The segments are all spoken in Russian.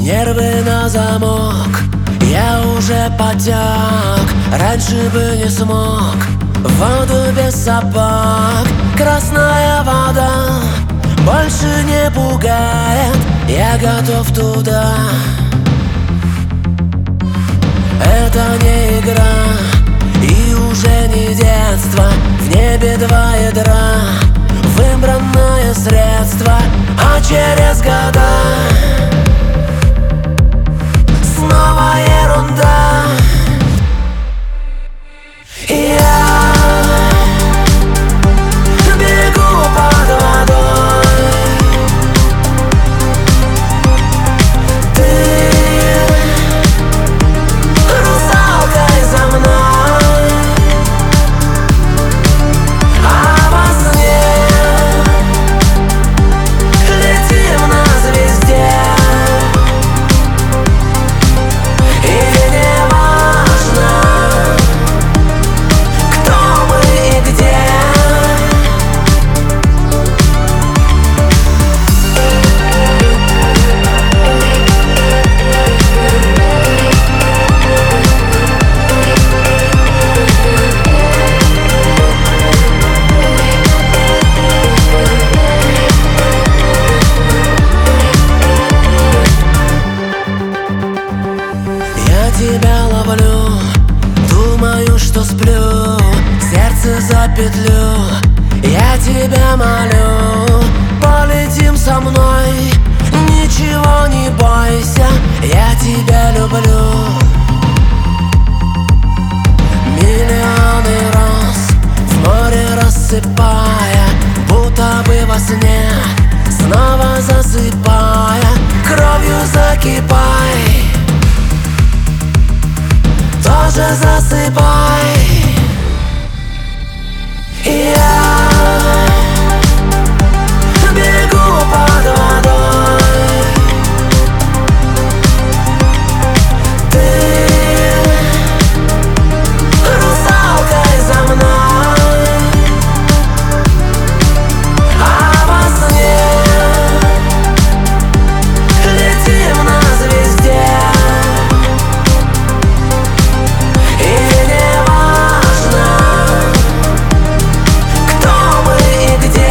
Нервы на замок, я уже потек. Раньше бы не смог, воду без собак. Красная вода больше не пугает, я готов туда. Это не игра и уже не детство. В небе два ядра, выбранное средство. А через года снова ерунда. Я бегу под водой, ты русалкой за мной, а во сне летим на звезде. И не важно, кто мы и где. Я тебя ловлю, думаю, что сплю, сердце за петлю. Я тебя молю, полетим со мной, ничего не бойся, я тебя люблю. Миллионы роз в море рассыпая, будто бы во сне, снова засыпая, кровью закипай, тоже засыпай. Я бегу под водой, ты русалкой за мной, а во сне летим на звезде. И не важно, кто мы и где.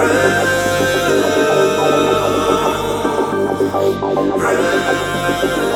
Run.